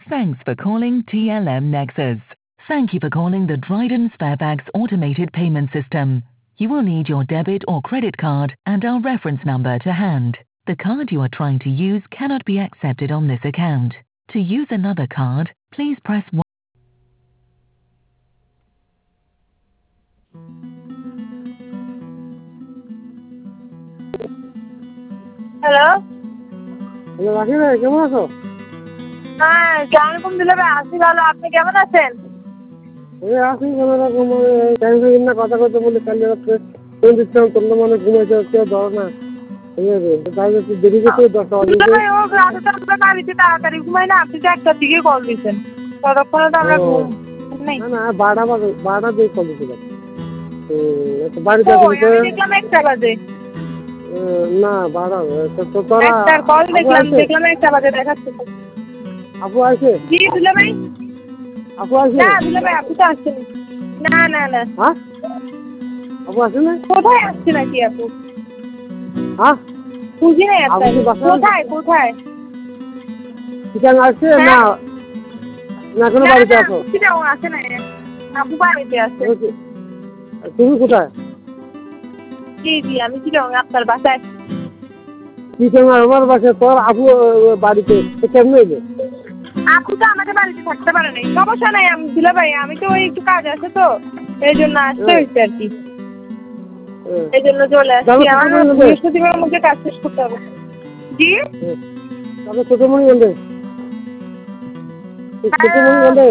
Thanks for calling TLM Nexus. Thank you for calling the Dryden Sparebags automated payment system. You will need your debit or credit card and our reference number to hand. The card you are trying to use cannot be accepted on this account. To use another card, please press 1. Hello, hello Rakhi ভাই, কেমন আছো? হ্যাঁ সালামালাইকুম দিলে ভাই, আছি ভালো। আপনি কেমন আছেন? এই আছি কোনো রকম। টাইম না কথা কথা বলে কালি রাত্রে ফোন দিচ্ছিলাম, তোমরা মনে ঘুমাইতে কেউ ধরো না। ঠিক আছে, তাই একটু দেরি গেছে 10টা বাজে। দিলে ভাই ও রাতে তো আমরা বাড়িতে তাড়াতাড়ি ঘুমাই না, আপনি তো 1টার দিকে কল দিয়েছেন, ততক্ষণে তো আমরা ঘুম নেই। না না 12টা দিয়ে কল দিয়েছিলাম। বাড়িতে ও আসলে আমি দেখলাম 1টা বাজে। না 12 তো তোরা একটার কল দেখলাম 1টা বাজে দেখাচ্ছে। আপু আছে? জি দিলে ভাই। আপু আছে? না দিলে ভাই আপু তো আসছেন না। না না হ্যাঁ, আপু আছে না? কোথায় আসছে নাকি আপু? হ্যাঁ, বুঝি নাই আপু কি বাসায়? কোথায় কোথায়? ঠিকানা আসছে না? না কোনো বাড়িতে আছো? আসে না, আপু বাড়িতে আছে। তুমি কোথায়? জি জি আমি চিরং আপনার বাসায়। ঠিকানা আমার বাসায়, তোর আপু বাড়িতে কেমন এলো? আপু তো আমাদের বাড়িতে থাকতে পারে নাই, সমস্যা নাই। আমি দিলে ভাই আমি তো ওই একটু কাজ আছে তো, এই জন্য আসতে হয়েছে আর কি। এই জন্য চলে আসছি, আমার বৃহস্পতিবারের মধ্যে কাজ শেষ করতে হবে। জি তবে ছোটমণি বলবে, ছোটমণি বলবে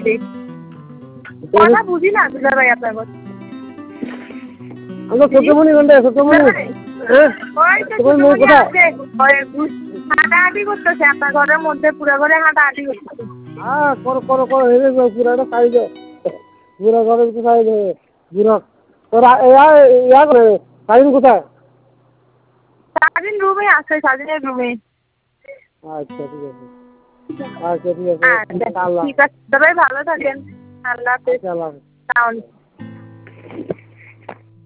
কথা বুঝি না দিলে ভাই আপনার কথা। আমরা ছোটমণি বলবে, ছোটমণি। হ্যাঁ, হাঁটাহাঁটি করতেছে আপনার ঘরের মধ্যে, পুরো ঘরে হাঁটাহাঁটি করতেছে। হ্যাঁ করো করো করো, হেরে যাও পুরাটা সাইজ, পুরা ঘরের তো সাইজ পুরা। তোরা ইয়া করে সাইন কোথায়? সারাদিন রুমে আছে, সারাদিনের রুমে। আচ্ছা ঠিক আছে, আচ্ছা ঠিক আছে, আল্লাহ ঠিক আছে, তবে ভালো থাকেন। আল্লাহ হাফেজ। আল্লাহ।